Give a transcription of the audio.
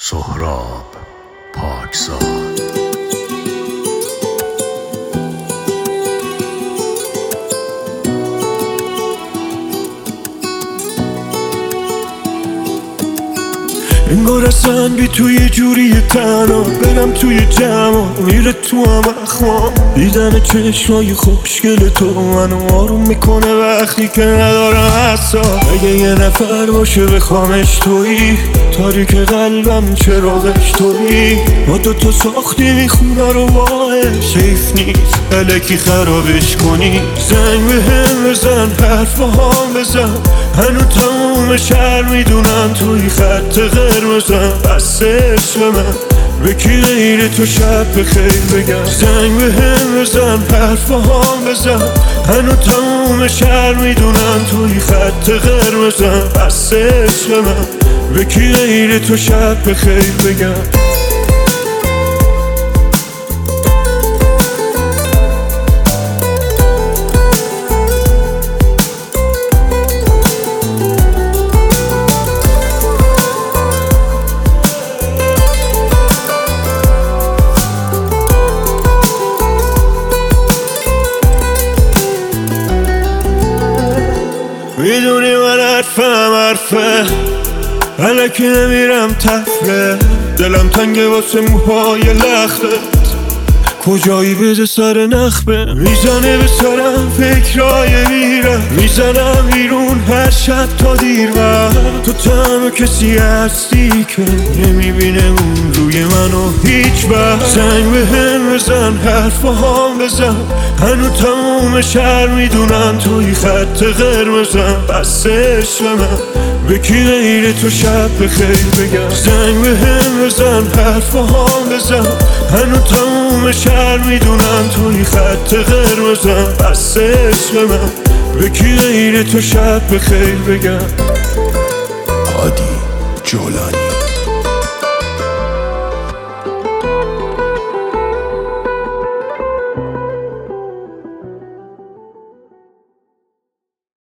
سهراب پاکزاد. انگار اصلا بی توی جوری تنها برم توی جمع میره تو هم اخوام. دیدن چشمای خوشگل تو منو آروم میکنه وقتی که ندارم حساب. اگه یه نفر باشه بخوامش تویی، تاریک قلبم چراغش تویی. ما دوتا ساختیم خونه رو باش، حیف نیست الکی خرابش کنی. زنگ بهم بزن، حرف با هم بزن، هنو تموم شهر میدونن توی خط قرمزم. بس عشق من به کی غیر تو شب بخیر بگم. زنگ بهم بزن، حرف با هم بزن، هنو تموم شهر میدونن توی خط قرمزم. بس عشق من به کی غیر تو شب بخیر بگم. میدونی من حرفه الکی نمیرم تفره. دلم تنگه واسه موهای لختت، کجایی بده سر نخبه. میزنه به سرم فکرای میرم، میزنم بیرون هر شب تا دیر وقت. تو تنها کسی هستی که نمیبینه اون روی منو هیچ وقت. زنگ بهم بزن، حرف با هم بزن، هنو تموم شهر میدونن توی خط قرمزم. بس عشق من به کی غیر تو شب بخیر بگم. زنگ بهم بزن، حرف با هم بزن، هنو تموم شهر میدونن توی خط قرمزم. بس عشق من به کی غیر تو شب بخیر بگم. هادی جولانی.